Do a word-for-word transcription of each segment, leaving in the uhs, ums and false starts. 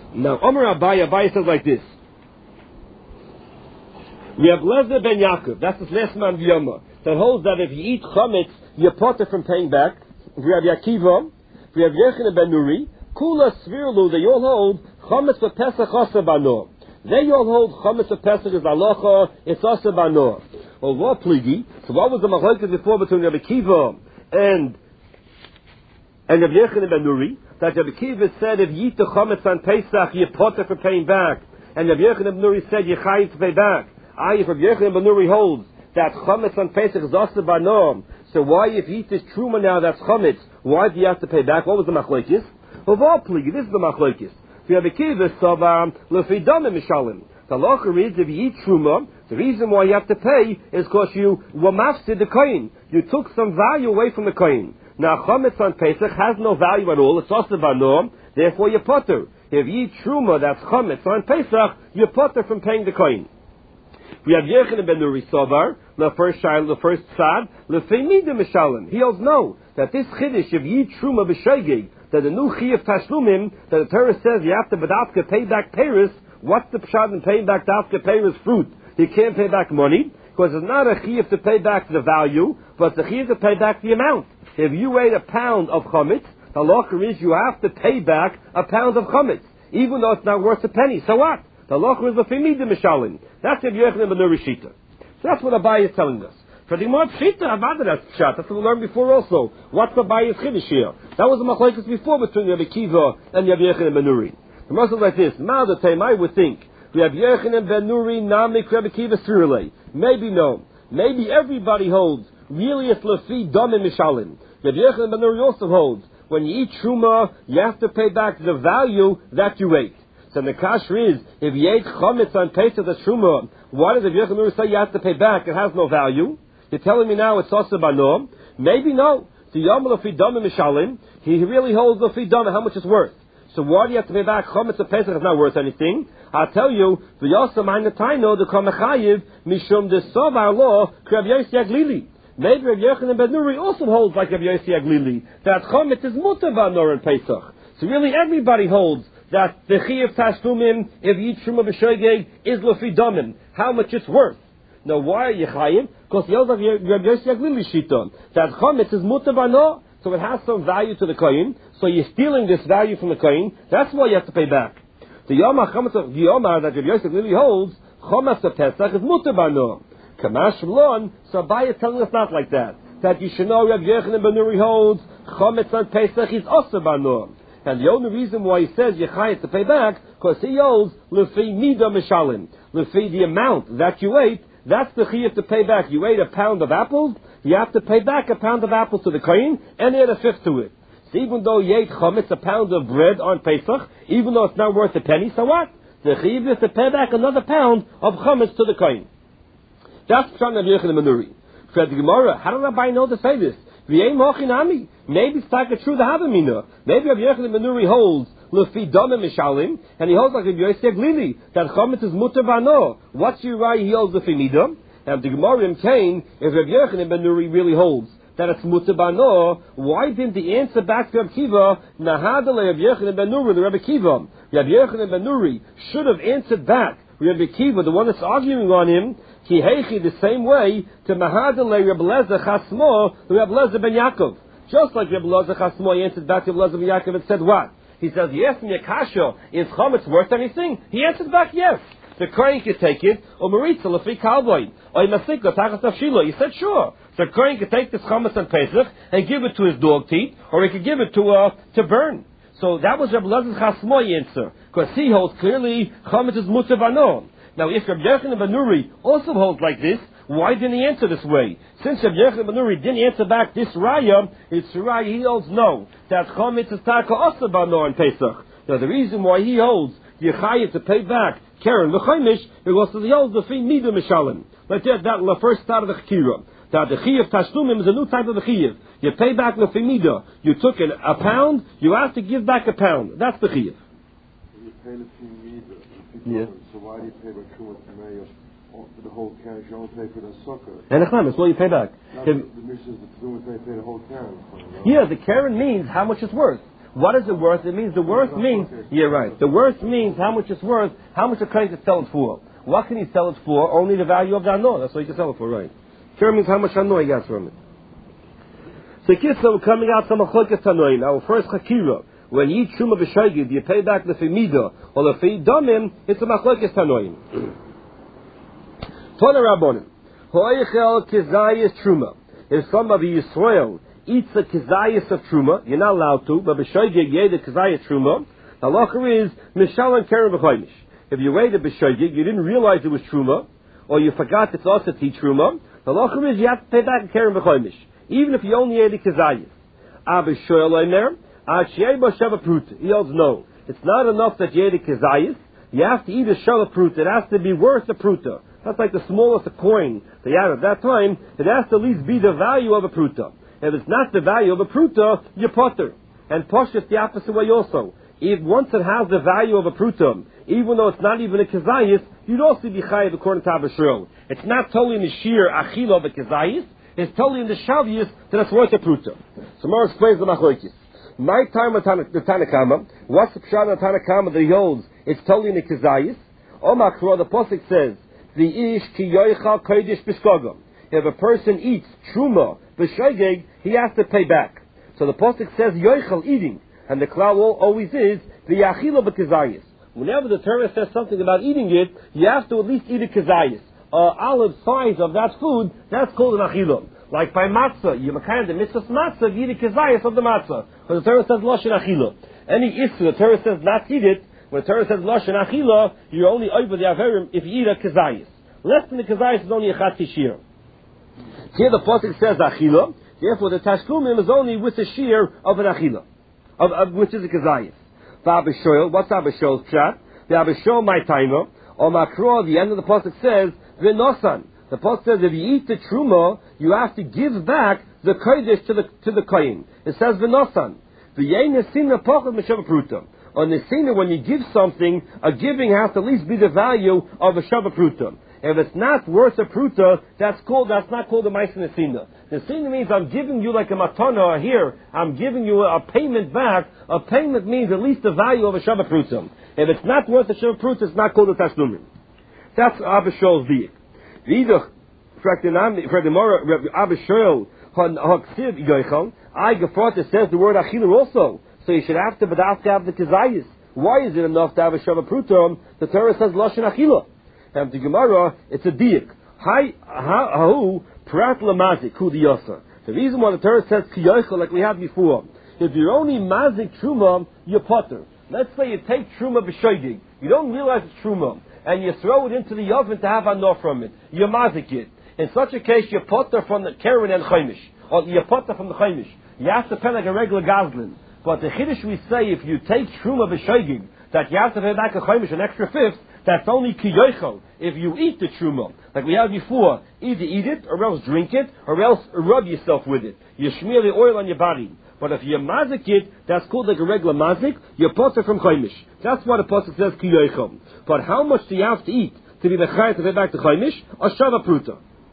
Now, Omer Abaye, Abaye says like this. We have Lezer ben Yaakov, that's his last man V'yoma, that holds that if you eat chametz, you're potter from paying back. We have Yakiva, we have Yechon ben Nuri, Kula Svirlu, they all hold chametz for Pesach asa bano. They all hold chametz for Pesach is halacha, it's asa bano. Well, what pligi? So what was the machlokes before between Rabbi Kiva and and Rabbi Yechon ben Nuri? That Rabbi Kiva said if you eat the chametz on Pesach, you're potter for paying back, and Rabbi Yechon ben Nuri said you're chayiv to pay back. I, if Rabbi Yechon ben Nuri holds that chametz on Pesach is asa bano, so why if you eat this truma now that's chametz, why do you have to pay back? What was the machlokes? Of all pligi, this is the machlokes. If Rabbi Kiva savar lefi damim mishalim. The halacha is if you eat truma, the reason why you have to pay is because you were mafsid the coin. You took some value away from the coin. Now chametz on Pesach has no value at all. It's asa bano, therefore you're potter. If you eat truma that's chametz on Pesach, you're potter from paying the coin. We have Yechon ben Nuri Sovar, the first child, the first tzad, lefeimida mishalim. He holds no, that this chiddush of Yid Truma b'shoigeg, that the new chiyuv tashlumim, that the Torah says you have to bedafka pay back peiros. What's the pshat in paying back dafka peiros fruit? You can't pay back money, because it's not a chiyuv to pay back the value, but it's a chiyuv to pay back the amount. If you ate a pound of chametz, the halacha is you have to pay back a pound of chametz, even though it's not worth a penny. So what? The halacha is lefeimida mishalim. That's the Yechon ben Nuri Shita. So that's what Abaye is telling us. For the Gemara Shita, Abada that's Pshat. That's what we learned before also. What's Abaye's Chiddush here? That was the machlokes before between Rabbi Kiva and Rabbi Yechon ben Nuri. The Gemara says like this. Ma'adatem, I would think. We have Yechon ben Nuri, Namik, Rabbi Kiva, Sirule. Maybe no. Maybe everybody holds. Really it's lefi damim mishalim. Rabbi Yechon ben Nuri also holds. When you eat truma, you have to pay back the value that you ate. So the kasher is, if you ate chametz on Pesach the truma, why does the Yechon ben Nuri say you have to pay back? It has no value. You're telling me now it's asa bano? Maybe no. The yom lefi damim mishalim, he really holds lefi damim how much it's worth. So why do you have to pay back? Chametz of Pesach is not worth anything. I'll tell you, the yosam ha'nataino the kamechayiv mishum the sovar law Rabbi Yossi Aglili. Maybe Rabbi Yechon ben Nuri also holds like Rabbi Yossi Aglili that chametz is mutar b'anor in Pesach. So really everybody holds that the chiyuv tashlumim if you eat truma b'shoigeg is lefi damim how much it's worth. Now why are you chayiv? Because the other Rabbi Yossi Aglili shita that chametz is mutar b'anor, so it has some value to the kohen. So you're stealing this value from the kohen. That's why you have to pay back. The yomar chametz of the yomar that Rabbi Yossi Aglili holds chametz of Pesach is mutar b'anor. Kamash Lon, so Abaye is telling us not like that. That you should know Rabbi Yechon ben Nuri holds chametz on Pesach is asa b'anor. And the only reason why he says Yechayet to pay back, because he owes lefi mida mishalim, lefi the amount that you ate. That's the chiyuv to pay back. You ate a pound of apples, you have to pay back a pound of apples to the kohen, and add a fifth to it. So even though you ate chametz, a pound of bread on Pesach, even though it's not worth a penny, so what? The chiyuv is to pay back another pound of chametz to the kohen. That's Pshat Rabbi Yechon ben Nuri. For the Gemara, how did Rabbi know to say this? Maybe it's like a true the Havamina. Maybe Rabbi Yechon ben Nuri holds lefi damim mishalim, and he holds like Rabbi Yossi Aglili that chametz is mutar b'anor. What's your right? He holds lefi mida. And the Gemara came if Rabbi Yechon ben Nuri really holds that it's mutar b'anor, why didn't he answer back to Rabbi Kiva? Nahadale Rabbi Yechon ben Nuri the Rabbi Kiva. Rabbi Yechon ben Nuri should have answered back Rabbi Kiva, the one that's arguing on him. Ki heichi the same way to Mahadale Rabbi Lezer Chasmo Rabbi Lezer ben Yaakov. Just like Rabbi Lezer Chasmo answered back to Rabbi Lezer ben Yaakov and said what? He says, he asked me a kasha, is chametz worth anything? He answered back, yes. The kohen could take it, or maritza lefi kalboy, or masika tachas tafshilo. He said, sure. So the kohen could take this chametz on Pesach and give it to his dog teeth, or he could give it to uh, to burn. So that was Rabbi Lezer Chasmo answer, because he holds clearly chametz is mutar b'anor. Now, if Rabbi Yechon ben Nuri also holds like this, why didn't he answer this way? Since Rabbi Yechon ben Nuri didn't answer back this raya, it's raya he holds no, that chametz is taka asa b'anor in Pesach. Now, the reason why he holds Yechayev to pay back Karen l'chaimish, because he holds the fi mida mishalim. Like that, that the first start of the chikira. That the chiyuv tashlumim is a new type of the chiyuv. You pay back the fi mida. You took an, a pound, you have to give back a pound. That's the chiyuv. You pay the fi mida. Yeah. So why do you pay by Truma Tameya for the whole can? You only pay for the sukkah. And the what you pay back. Now, the, the mission is the Truma Tameya pay the whole can. Yeah, the Karen means how much it's worth. What is it worth? It means the worth means, yeah, right. The worth means how much it's worth, how much a kohen can sell it for. What can he sell it for? Only the value of the ano. That's what he can sell it for, right? Here means how much ano he gets from it. So Kitsa, we're coming out some Machlokes Tanoim. Our first Chakira, when you eat Truma B'Shoigig, do you pay back the Femida or the Feidamim? It's a Machlokes Tanoim. Tana Rabbonim. Ho'eichel Kizayis Truma. If somebody Yisrael eats a Kizayis of Truma, you're not allowed to, but B'Shoigig yeh the Kizayis Truma, the halacha is Mishal and Keren B'Choimish. If you ate a B'Shoigig, you didn't realize it was Truma, or you forgot it's also T Truma, the halacha is you have to pay back a Keren B'Choimish. Even if you only ate a Kizayis. Abba Shoel Omer, Ad Shei Bo Sheva Pruta. He holds no. It's not enough that you ate a Kizayis. You have to eat a Sheva Pruta. It has to be worth a Pruta. That's like the smallest coin they had at that time. It has to at least be the value of a Pruta. If it's not the value of a Pruta, you potter. And Posh is the opposite way also. If once it has the value of a Pruta, even though it's not even a Kizayis, you'd also be chayiv according to Abba Shoel. It's not totally in the sheer achila of a Kizayis. It's totally in the Shavius that it's worth a Pruta. So Mar explains the Machlokes. My time with the Tanakama, what's the Pshat of the Tanakama that he holds? It's totally in the Kizayis. O Makro, the Pasuk says, the Ish ki yoichal kodesh b'skogam. If a person eats Truma b'shoigeg, he has to pay back. So the Pasuk says yoichal, eating. And the klal always is the Yachila b'Kizayis. Whenever the Torah says something about eating it, you have to at least eat a Kizayis. Uh, olive size of that food, that's called an achila. Like by matzah, you kind of mitzvah matzah, you eat a kizayis of the matzah. But the Torah says lashon achila. Any issue, the Torah says not eat it. When the Torah says lashon achila, you're only over the averim if you eat a kizayis. Less than the kizayis is only a chat shir. Here the pasuk says achila. Therefore, the tashlumim is only with the shear of an achila, of, of which is a kizayis. Abba Shoel, what's Abba Shoel's pshat? The Abba Shoel my timer. Or makro, the end of the pasuk says v'nosan. The pasuk says if you eat the truma, you have to give back the kodesh to the to the kohen. It says v'nosan. V'yein nesina pachad m'shava pruta. On nesina, when you give something, a giving has to at least be the value of a shava pruta. If it's not worth a pruta, that's called that's not called a ma'aser nesina. Nesina means I'm giving you like a matana here. I'm giving you a, a payment back. A payment means at least the value of a shava pruta. If it's not worth a shava pruta, it's not called a tashlumim. That's Abba Shoel's diak. Vidach, for the more Abba Shoel, Haksiv Yoichel, I gefrot it says the word Achila also. So you should have to bedaft to have the Kizayis. Why is it enough to have a Shava Prutam? The Torah says Lashon Achila. And the Gemara, it's a diak. Hi, hahu, prat lamazik, hu diyasa. The reason why the Torah says Kiyoichel, like we had before, if you're only mazik truma, you're potter. Let's say you take truma b'shoigig. You don't realize it's truma, and you throw it into the oven to have anor from it. You mazik it. In such a case, you potter from the keren and chaimish, or you potter from the chaimish. You have to pay like a regular gazlin. But the chiddush we say, if you take truma b'shoigig, that you have to pay back a chaimish, an extra fifth, that's only kiyoichel. If you eat the truma, like we had before, either eat it, or else drink it, or else rub yourself with it. You smear the oil on your body. But if you mazik it, that's called like a regular mazik, you potter from chaimish. That's why the pasuk says kiyoichel. But how much do you have to eat to be mechayet to pay back to chaimish? A shava pruta.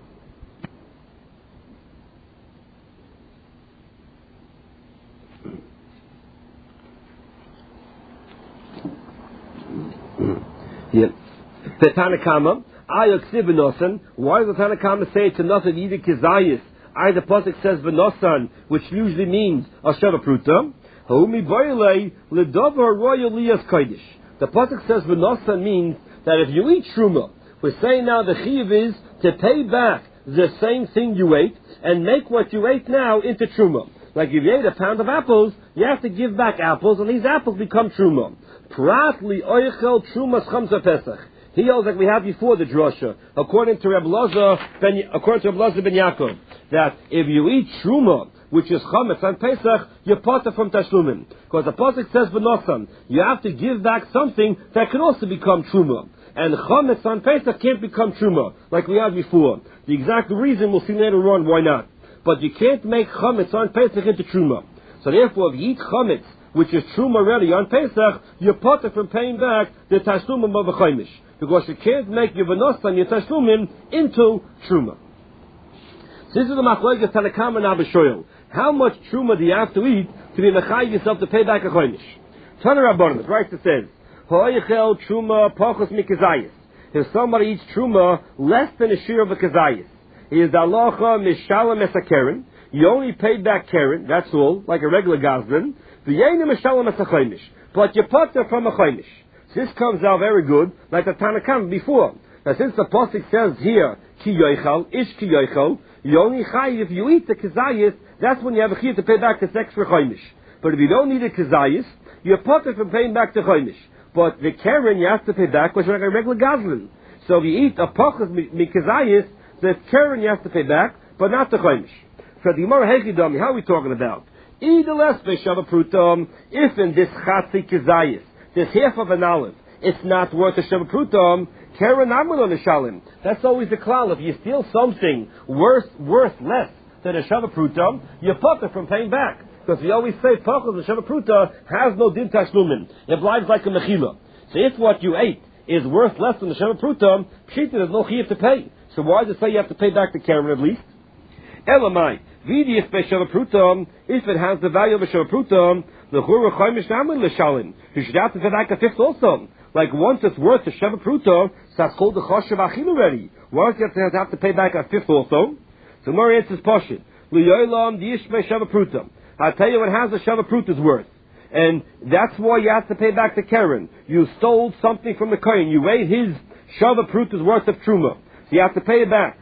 Yeah. The Tanakama, Ayoksiv v'nosan. Why does the Tanakama say it's enough of either kizayis? I the pasuk says v'nosan, which usually means a shava pruta. Ha'umi boilei l'dovar royal liyas kodesh. The pasuk says v'nosan means that if you eat truma, we're saying now the chiyuv is to pay back the same thing you ate and make what you ate now into truma. Like if you ate a pound of apples, you have to give back apples, and these apples become truma. Prat li oichel trumas chamsa pesach. He holds like we had before the drasha, according to Reb Lazar ben according to Reb Lazar ben Yaakov, that if you eat truma, which is chametz on Pesach, you potter from tashlumim, because the pasuk says v'nosan, you have to give back something that can also become truma, and chametz on Pesach can't become truma like we had before. The exact reason we'll see later on why not, but you can't make chametz on Pesach into truma. So therefore, if you eat chametz, which is truma already on Pesach, you potter from paying back the tashlumim of a chaimish. Because you can't make your v'nosan, your tashlumim, into truma. So this is the machlokes Tanakama and Abba Shoel. How much truma do you have to eat to be mechayiv yourself to pay back a choinish? Tana Rabbanan, right? It says, Ha'oichel truma pachos mikazayis. If somebody eats truma less than a share of a kazayis, he is dalacha mishalem esakeren. You only pay back keren, that's all, like a regular gazlan. V'yeinu mishalem esachoinish. But you put them from a choinish. This comes out very good, like the Tanakam before. Now since the pasuk says here, ki yoichal, ish ki yoichal, you only chayiv if you eat the kazayis, that's when you have a chayiv to pay back this extra choinish. But if you don't need a kazayis, you're put from paying back the choinish. But the keren you have to pay back, which is like a regular gazlan. So if you eat a pachas mikazayis, the keren you have to pay back, but not the choinish. So the Gemara Hechidami, how are we talking about? Either less b'shava prutam, if in this chatzi kazayis, this half of an olive, it's not worth a shava prutam, keren amulon nishalim. That's always the klal. If you steal something worth worth less than a shava prutam, you put it from paying back. Because we always say, pachas the shava pruta has no din tashlumin. It lives like a mechila. So if what you ate is worth less than the shava prutam, pshita, there's no chiyuv to pay. So why does it say you have to pay back the keren at least? Elamai, vidi if b'shava prutam, if it has the value of a shava prutam, the chura chaimish namin l'shalim. You should have to pay back a fifth also. Like once it's worth a shava prutam, so that's called the choshev achil already. Why do you have to have to pay back a fifth also? So more answers pashit. L'yolam diish b'shava prutam. I'll tell you what has a shava prut is worth. And that's why you have to pay back the keren. You stole something from the kohen. You weighed his shava prut is worth of truma. So you have to pay it back.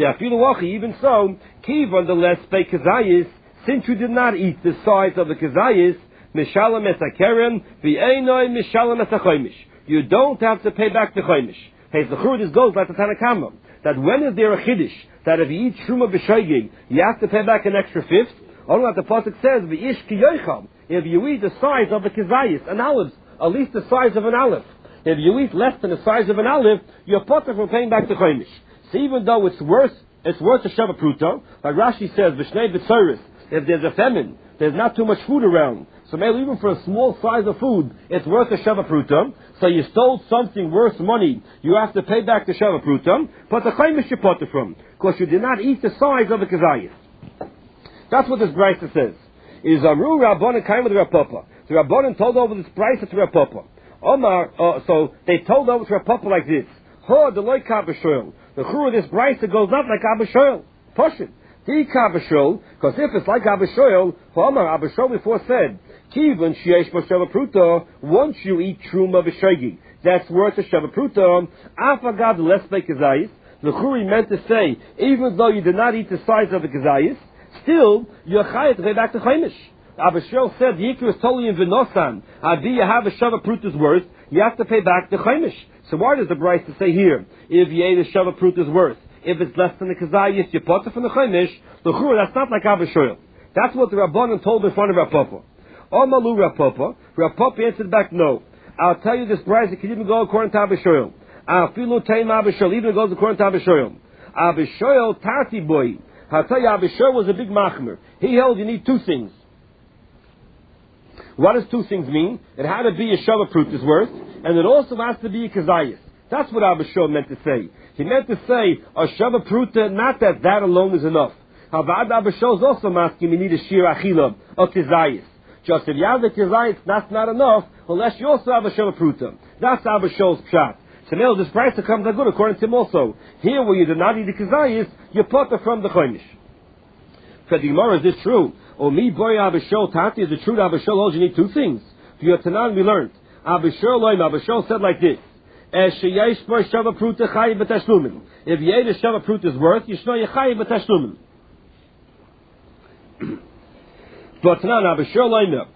Even so, kiv nonetheless pay kazayis, since you did not eat the size of the kazayis, mishalem es keren, v'einoi mishalem es choimish. You don't have to pay back the choimish. Hey, the churd goes like the Tanakama, that when is there a chiddush, that if you eat truma b'shoigig, you have to pay back an extra fifth? Only like the pasuk says, v'ish ki yoicham. If you eat the size of a kazayis, an olive, at least the size of an olive. If you eat less than the size of an olive, you're potter from paying back the choimish. So even though it's worth, it's worth a shava pruta, like Rashi says, v'shnei b'tzoris, if there's a famine, there's not too much food around, so maybe even for a small size of food, it's worth a shava pruta. So you stole something worth money, you have to pay back the shava pruta, but the choimish you potter from, because you did not eat the size of a kazayis. That's what this brayta says. Is Amru Rabbanan came with Rav Papa. The Rabbanan told over this brayta to Rav Papa. Omar, uh, so they told over to Rav Papa like this. Ha, the loy kabashoil. The chur of this brayta goes not like abashoil. Push it. The kabashoil, because if it's like abashoil, Omar abashoil before said, Kivon sheyesh b'shava pruta. Once you eat truma b'shoigi, that's worth a shava pruta. Afagad less by kazayis. The chur meant to say, even though you did not eat the size of the kazayis, still, you're chayav to pay back the choimish. Abba Shaul said, the Yikra is totally in Vinosan. Adi, you have a shava pruta's worth, you have to pay back the choimish. So why does the brayta say here, if you ate a shava pruta's worth, if it's less than the kazayis, you put it from the choimish, the chur, that's not like Abba Shaul. That's what the Rabbanan told in front of Rav Papa. Omalu Rav Papa. Rav Papa answered back, no. I'll tell you this brayta can even go according to Abba Shaul. Afilu teim Abba Shaul, even goes according to Abba Shaul. Abba Shaul, tarti boy. I'll tell you, Abba Shaul was a big machmer. He held you need two things. What does two things mean? It had to be a shava pruta's worth, and it also has to be a kazayis. That's what Abba Shaul meant to say. He meant to say, a shava pruta, not that that alone is enough. However, Abba Shaul is also asking, you need a shir achila, a kazayis. Just if you have the kazayis, that's not enough, unless you also have a shava pruta. That's Abba Shaul's pshat. So now this price comes out good according to him also. Here where you do not eat the kazayis, you put it from the choimish. For the Gemara, is this true? Or me boy Abba Shaul Tati, is it true that Abba Shaul holds you need two things? For your Tanan we learned. Abba Shaul loim, Abba Shaul said like this. If you ate a shava pruta's worth, you should know you chayiv b'tashlumin. But Tanan, Abba Shaul loim,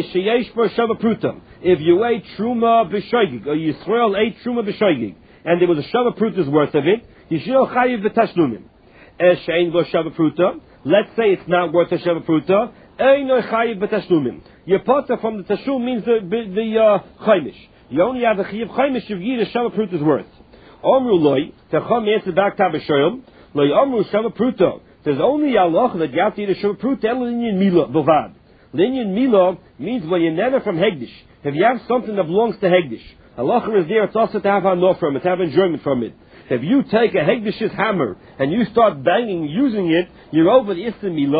if you ate truma b'shoigig, or Yisrael ate truma b'shoigig, and there was a shava pruta's worth of it, you should chayiv b'tashlumin. Es she'ein bo shava pruta. Let's say it's not worth a shava pruta. Eino chayiv b'tashlumin. Your potter from the tashlum means the the uh, chaimish. You only have the chayiv chaimish if you eat a shava pruta's worth. Omru loy. Techam answered back to Abba Shaul. Loy omru shava pruta. There's only a loch that you have to eat a shava pruta. Elinian mila bovad. Linyan mila means when you're never from hegdish. If you have something that belongs to hegdish, halacha is there. It's also to have hanor from it, to have enjoyment from it. If you take a hegdish's hammer and you start banging using it, you're over the Issa Mila,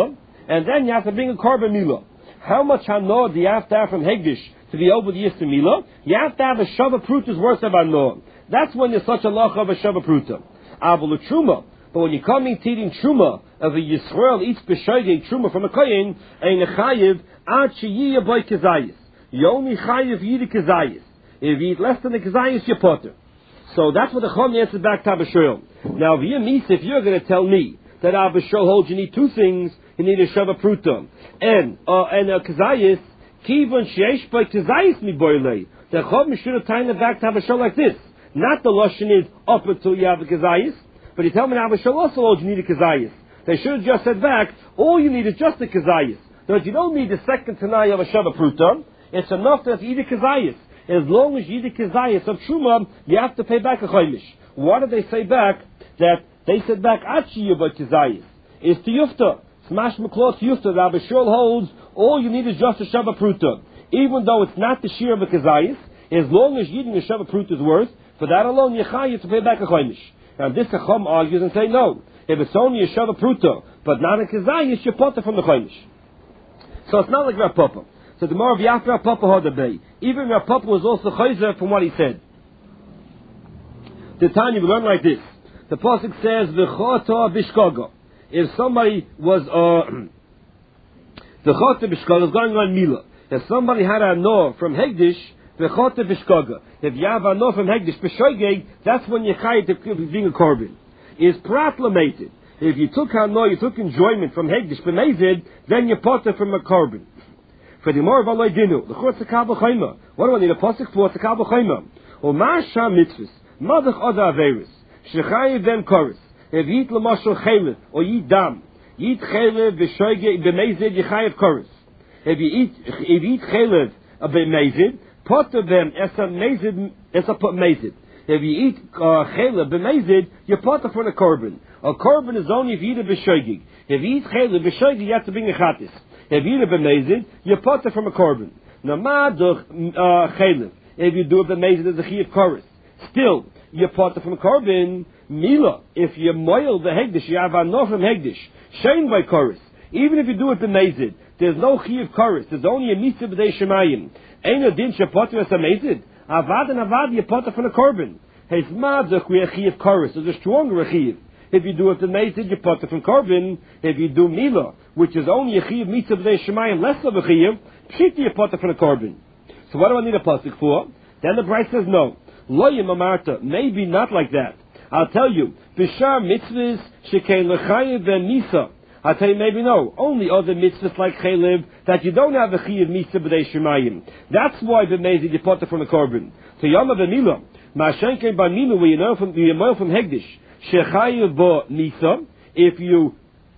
and then you have to bring a korban milah. How much hanor do you have to have from Hegdish to be over the Yisr milah? You have to have a shava pruta's worth of hanor. That's when you're such a lach of a shava pruta. Avol truma. But when you're coming to eating truma of a Yisrael eats b'shoigeg truma from a kohen, ein chayiv ad sheyiyah by kezayis. You only chayiv yid kezayis. If you eat less than the kezayis, you're potter. So that's what the Chum answered back to Abba Shaul. Now, if you're me, if you're going to tell me that Abba Shaul holds you need two things, you need a shava pruta and uh, and a kezayis, kivon sheish by kezayis mi boilei. The Chum should have tied it back to Abba Shaul like this. Not the lashon is up until you have a kezayis. But you tell me Abba Shaul also holds you need a kezayis. They should have just said back, all you need is just a kezayis. But you don't need the second tanai of a shava pruta. It's enough that you eat a kezayis. As long as you eat a kezayis of truma, you have to pay back a chaimish. Why did they say back that they said back achi about kezayis? It's to yufta. Smash McClaw to yufta. The Abba Shaul holds all you need is just a shava pruta. Even though it's not the shear of a kezayis, as long as you eating a shava pruta's worth, for that alone you have to pay back a chaimish. Now this Chacham argues and say no. If it's only a shava pruta, but not a kezayis, you potter from the chaimish. So it's not like Rav Papa. So the more of Yaf Rav Papa Hodabay. Even Rav Papa was also chayzer from what he said. The Tanya we learn like this. The pasuk says v'chata bishkaga. If somebody was uh, the chata bishkaga is going on mila. If somebody had a no from Hegdish, v'chata bishkaga. If you have a no from Hegdish b'shoigeg, that's when you chayiv to being a korban. Is pratlamated. If you took a no, you took enjoyment from Hegdish b'mezid, then you potter from a korban. For the more of Allah dinu, the chutz kabel chayma. What do I need a pasuk for? It's a kabel chayma. Or ma'asha mitzvahs, madach other averis, shechayiv them chorus. If you eat l'mashal chaylev or you eat dam, you eat chaylev b'shoigeg b'mezid yechayiv chorus. If you eat if you eat chaylev b'mezid, potter them as a mezid as a put mezid. If you eat chaylev b'mezid, you potter from a korban. A korban is only if you eat it b'shoigeg. If you eat chaylev b'shoigeg, you have to bring a chatis. If you do it b'mezid, you potter from a korban. Now, ma'aduch chaylev. If you do it b'mezid, there's a chiyuv chorus. Still, you potter from a korban. Mila, if you moil the hegdish, you have enough from hegdish. Shein by chorus. Even if you do it b'mezid, there's no chiyuv chorus. There's only a mitzvah b'dei shemayim. Ein adin shepotter as a mezid. Avad and avad, you potter from a korban. He's ma'aduch we a chiyuv chorus. There's a stronger chiyuv. If you do it b'mezid, you potter from korban. If you do mila, which is only a chiyuv mitzvah b'dei shemayim, less of a chiyuv, pshiti you potter from a korban. So what do I need a pasuk for? Then the Bride says no. Lo yim amarta, maybe not like that. I'll tell you, b'shar mitzvahs shekein lechayiv v'misa. I'll tell you maybe no. Only other mitzvahs like chaylev that you don't have a chiyuv mitzvah b'dei shemayim. That's why b'mezid you potter from a korban. To yama v'mila, ma'ashenkein b'mila where you know from you know from hegdish shechayiv b'misa. If you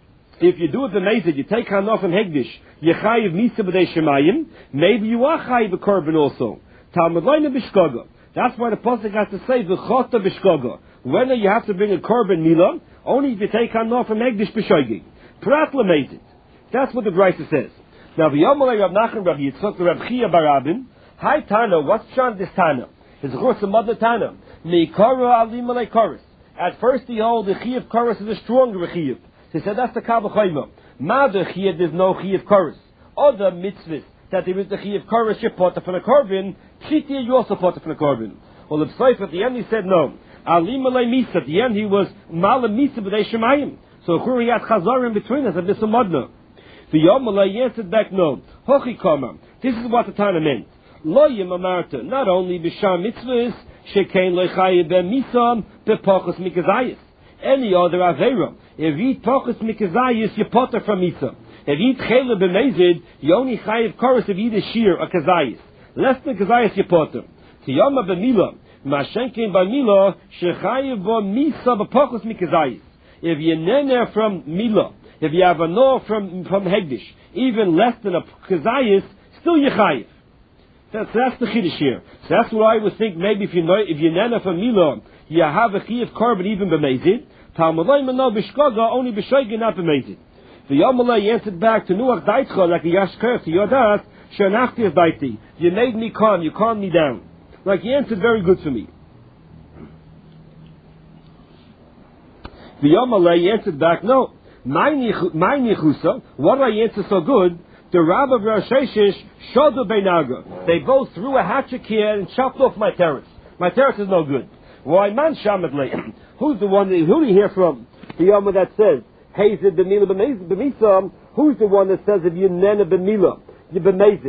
If you do it the mezid, you take hanof and hegdish, you chayiv misa b'dei shemayim, maybe you are chayiv a korban also. Talmud loyne b'shkoga. That's why the pasuk has to say v'chota b'shkoga. Whether you have to bring a korban mila, only if you take hanof and hegdish b'shoigig. Prat l'mezid. That's what the Brisa says. Now v'yomalei Rav Nachman Rav Yitzchak Rav Chia Barabin. Hi Tana, what's Shan this Tana? It's of course a mother Tana. Meikara alim alei chorus. At first he holds the chiyuv chorus is a stronger chiyuv. He said that's the kabel chayma. Mother chiyuv there's no chiyuv chorus. Other mitzvahs that there is the chiyuv chorus you potter from a korban. Pshiti you also potter from a korban. Well, the Psaif at the end he said no. Alim alei misa. At the end he was malam misa b'dei shemayim. So he had chazar in between us a bit of modna. The Yom Malay answered back no. Hochi kama. This is what the Tana meant. Lo yim amarta. Not only b'shar mitzvahs shekein lechayiv b'misam b'pachos mikazayis. Any other avera. If you eat pachos mikazayis, you potter from misa. If you eat chaylev b'mezid, you only chayiv chorus if you eat a shear, a kazayis. Less than kazayis, you potter. Tiyama b'mila. Ma'ashenkein b'mila shechayiv b'misa b'pachos mikazayis. If you nene from mila, if you have a no from from hegdish, even less than a kazayis, still you chayiv. That's, that's the chiddush here. So that's why I would think maybe if you know if you nene from mila, you have a chiyuv korban even b'mezid. Talmud loy meno b'shkoga only b'shoigeg not b'mezid. The Yamalei answered back to Nuach Daitcha like a Yashker to Yodas Shenachti is Daiti. You made me calm. You calmed me down. Like he answered very good for me. The Yamalei answered back no. My nichusa, what do I answer so good? The Rav of Rosh Hashish, Shodu Beinaga. They both threw a hatchet here and chopped off my terrace. My terrace is no good. Why, man shamadle? Who's the one, that, who do you hear from? The Yama that says, Hazid b'mila b'misam. Who's the one that says, if you nena b'mila, you're b'mezid?